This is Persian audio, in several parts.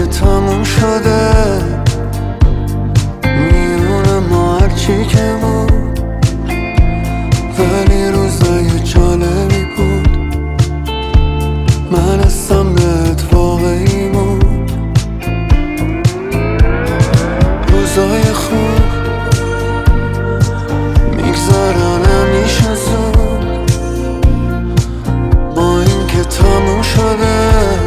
تموم شده، میونم هرچی که بود، ولی روزای جالبی بود. من حسم بهت واقعی بود. روزای خوب میگذرن همیشه زود، با این که تموم شده،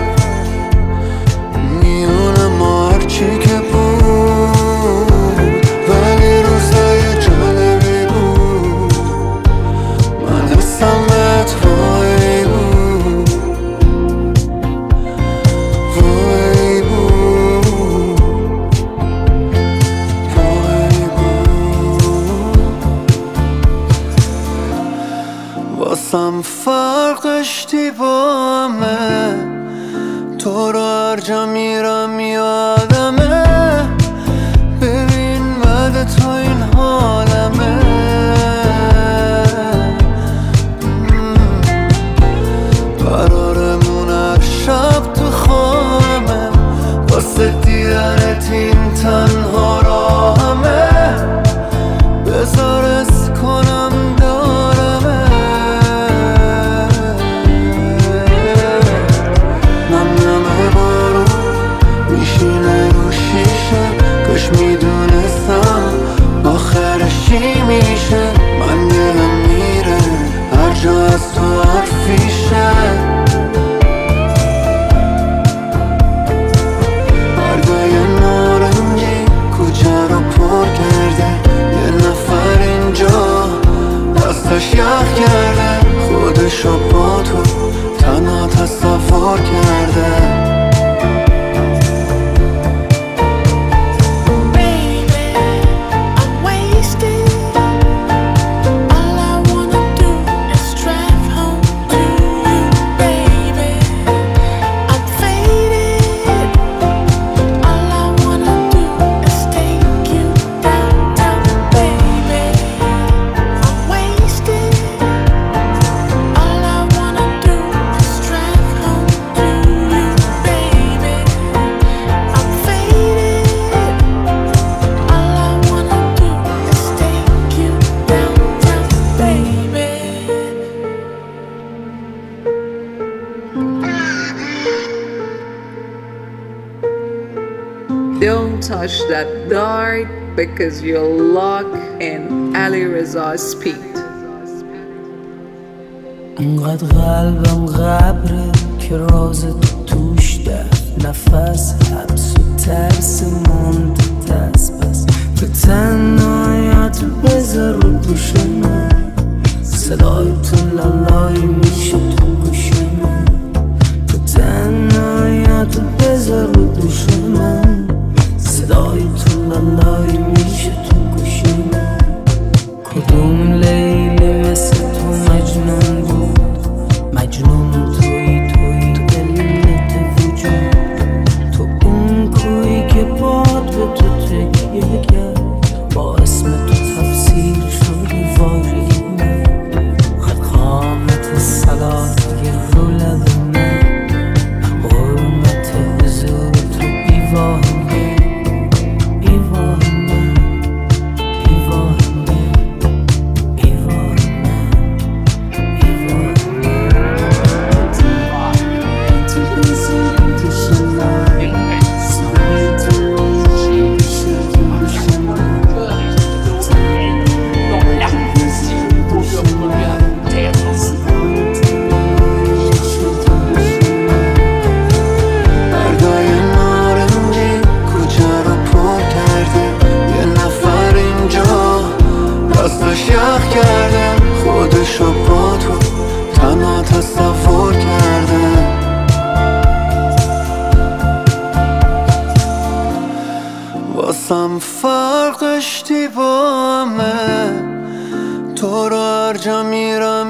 میونه ما هرچی که بود، ولی روزای جالبی بود. من حسم بهت واقعی بود، واقعی بود، واقعی بود. واسم فرق داشتی با همه، تو رو هر جا میرم یادمه. ببین بعد تو این حالمه، قرارمون هر شب تو خوابمه، واسه دیدنت این تنها راهمه. بذار حس کنم دارمه، نمنمه بارون میشینه رو شیشه. کاش میدونستم آخرش چی میشه. من دلم میره هر جا از تو حرفیشه. برگای نارنجی کوچه رو پر کرده، یه نفر اینجا دستش یخ کرده، خودشو با تو تنها تصور کرده. Don't touch that dart because you'll lock in Ali Reza's speed. انقدر قلبم غبره که راز تو توش دفت، نفس حبس و ترس موند دست بس. تو تنهایت بذار رو دوش من، صدای تو لالایی میشه تو گوش من. تو تنهایت بذار رو دوش من، صدای تو لالایی میشه تو گوش من. کدوم لیلی مثل تو مجنون بود، مجنون توی علت وجود. تو اون کویی که باد به تو تکیه کرد، با اسم تو تفسیر شدی واژه من. قامت صلات یه رو لب من، حرمت حضور تو بیواه من، بیواه من، بیواه من، بیواه من، بیواه برگای نارنجی کوچه رو پر کرده، یه نفر اینجا دستش یخ کرده، خودشو با تو تنها تصور کرده. واسم فرق داشتی با همه، تو رو هر جا میرم